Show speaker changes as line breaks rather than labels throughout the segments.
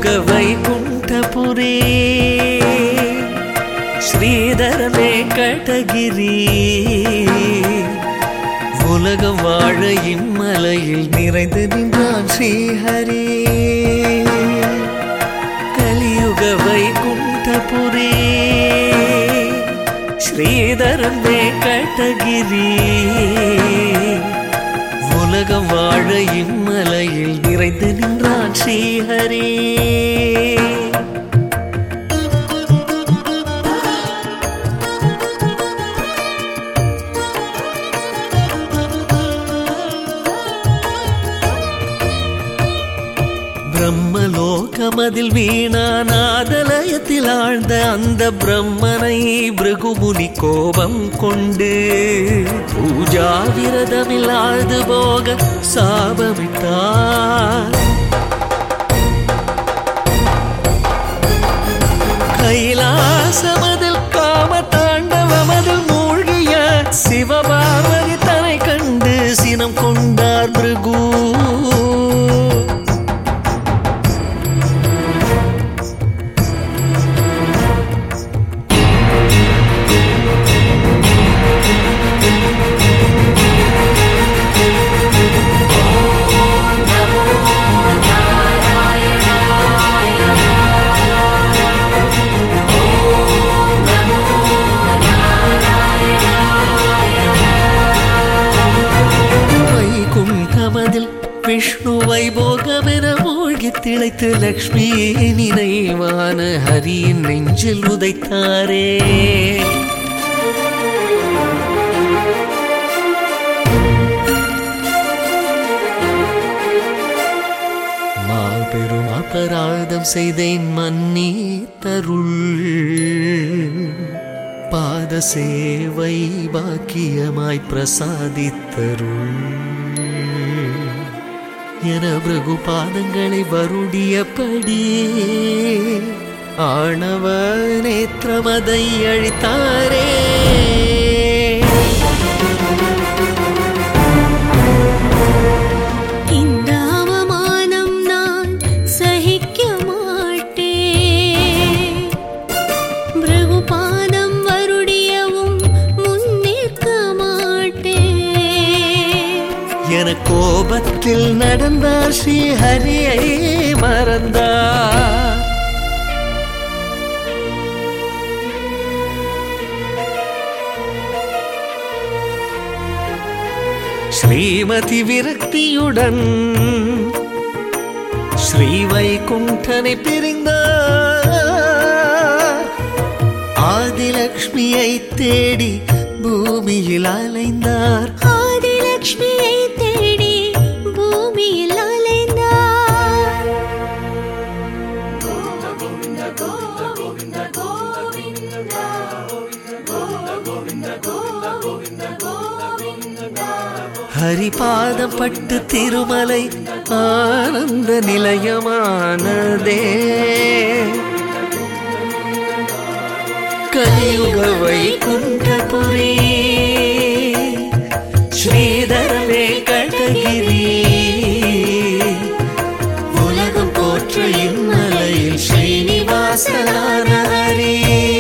கலியுக வைகுண்டபுரே ஸ்ரீதரனே கடகிரி உலகம் வாழ இம்மலையில் நிறைந்து நின்றான் ஸ்ரீஹரி. கலியுக வைகுண்டபுரே ஸ்ரீதரனே கடகிரி உலகம் வாழ இம்மலையில் நிறைந்து நின்றான் ஸ்ரீஹரி. பிரம்மலோகமதில் வீணாநாதலயத்தில் ஆழ்ந்த அந்த பிரம்மனை பிருகுமுனி கோபம் கொண்டு பூஜா விரதமில்லாது போக சாபமிட்டார். கைலாசமதில் காம தாண்டவமதில் மூழ்கிய சிவபார்வதி தன்னை கண்டு சினம் கொண்டார் பிருகு. விஷ்ணு வைபோகமென மூழ்கி திளைத்து லக்ஷ்மி நினைவான ஹரியின் நெஞ்சில் உதைத்தாரே. மாபெரும் அபராதம் செய்தேன் மன்னித்தருள், பாத சேவை பாக்கியமாய் பிரசாதித்தருள் என பிருகு பாதங்களை வருடியபடி ஆணவ நேத்திரமதை அழித்தாரே.
இந்த அவமானம் நான் சகிக்க மாட்டேன். பிருகு பாதம் வருடியவும் முன்னிற்க மாட்டேன்
என கோபத்தில் நடந்தார் ஸ்ரீஹரியை மறந்தார். ஸ்ரீமதி விரக்தியுடன் ஸ்ரீ வைகுண்டனை பிரிந்தார். ஆதிலக்ஷ்மியை தேடி பூமியில் அலைந்தார்.
ஆதிலக்ஷ்மியை தேடி பூமியில் அலைந்தார்.
ஹரிபாதம் பட்டு திருமலை ஆனந்த நிலையமானதே. கலியுக வைகுண்டபுரே ஸ்ரீதரனே கடகிரி உலகம் போற்ற இம்மலையில் ஸ்ரீனிவாசனான ஹரி.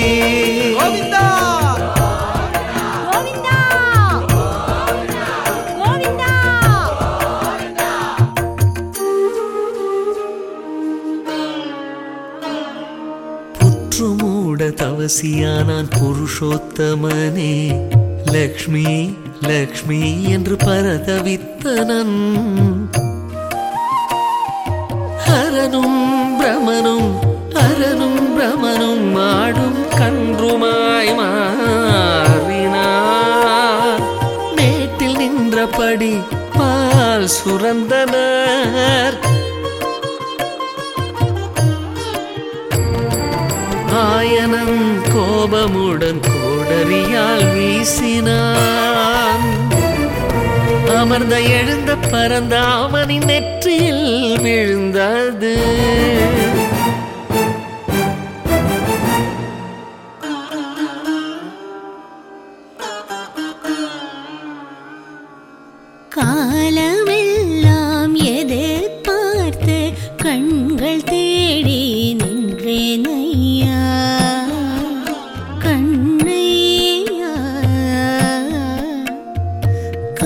புற்றுமூட தவசியானான் புருஷோத்தமனே லக்ஷ்மி லக்ஷ்மி என்று பரதவித்தனன். ஹரனும் பிரமனும் அரனும் பிரமனும் மாடும் கன்றுமாய் மாறினார். மேட்டில் நின்றபடி பால் சுரந்தனர். ஆயனன் கோபமுடன் கோடரியால் வீசினான். அமர்ந்த எழுந்த பரந்த அவனின் நெற்றியில் விழுந்தது.
காலமெல்லாம் எதிர்பார்த்து கண்கள் தேடி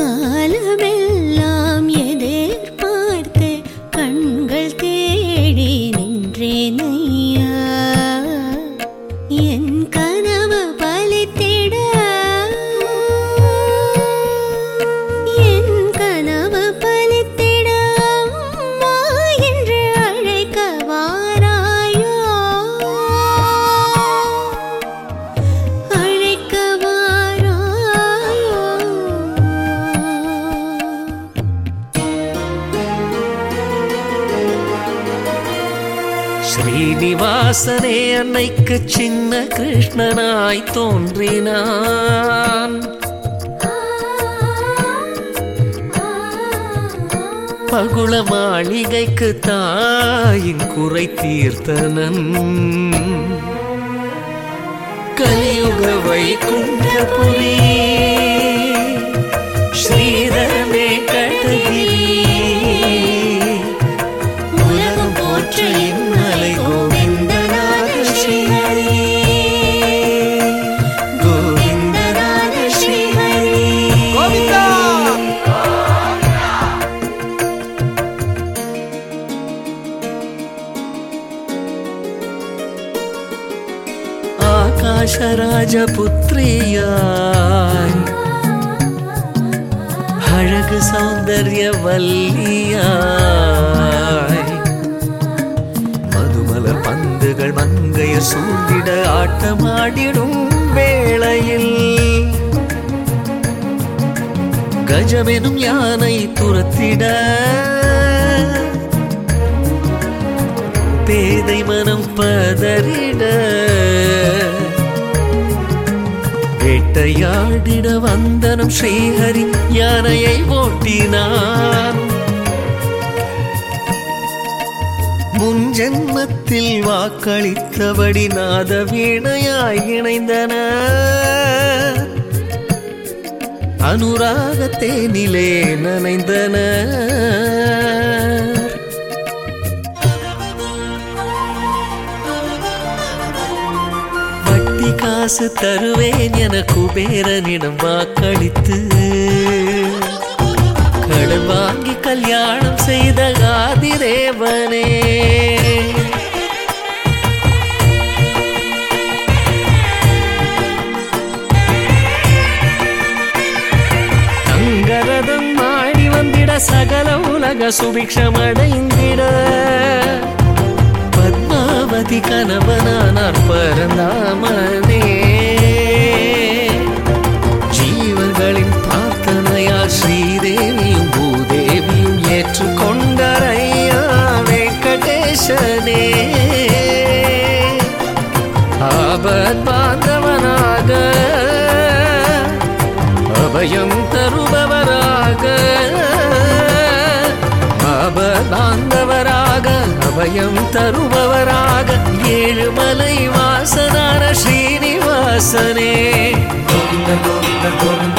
காலமெல்லாம் எதிர்பார்த்து கண்கள் தேடி நின்றேனையா என் கனவு பலித்திட என் கனவு பலித்திட அம்மா என்று அழைக்க வாராயோ அழைக்க வாராயோ
ஸ்ரீனிவாசனே அன்னைக்கு சின்ன கிருஷ்ணனாய் தோன்றினான். பகுள மாளிகைக்கு தாயின் குறை தீர்த்தனன். கலியுக வைகுண்டபுரி ஸ்ரீதரமே கட்டகிரி உலகம் போற்ற இன்னலை கோவிந்தநாத ஸ்ரீஹரி கோவிந்தநாத ஸ்ரீஹரி கோவிந்தா. ஆகாஷராஜபுத்ரியாய் அழகு சௌந்தர்ய வல்லியாய் மதுமலர் பந்துகள் மங்கையர் சூழ்ந்திட ஆட்டமாடிடும் வேளையில் கஜமெனும் யானை துரத்திட பேதை மனம் பதறிட வேட்டையாடிட வந்தனம் ஸ்ரீஹரி யானையை ஓட்டினான். முன் ஜென்மத்தில் வாக்களித்தபடி நாத வீணையாய் இணைந்தன. அனுராகத்தேனிலே நனைந்தன. வட்டி காசு தருவேன் என குபேரனிடம் வாக்களித்து கடன் வாங்கி கல்யாணம் செய்த ஆதிதேவனே தங்கரதம் ஆடி வந்திட சகல உலக சுபிக்ஷமடைந்திட பத்மாவதி கணவனானார் பரந்தாமனே. ஜீவர்களின் பிரார்த்தனையால் ஸ்ரீதேவியும் பூதேவியும் ஏற்றுக்கொண்டரையா வெங்கடேசனே. ஆபத் பாந்தவனாக அபயம் தருபவராக ஆபதாந்தவராக அபயம் தருபவராக ஏழுமலை வாசனான ஸ்ரீனிவாசனே. கோவிந்த கோவிந்த கோவிந்த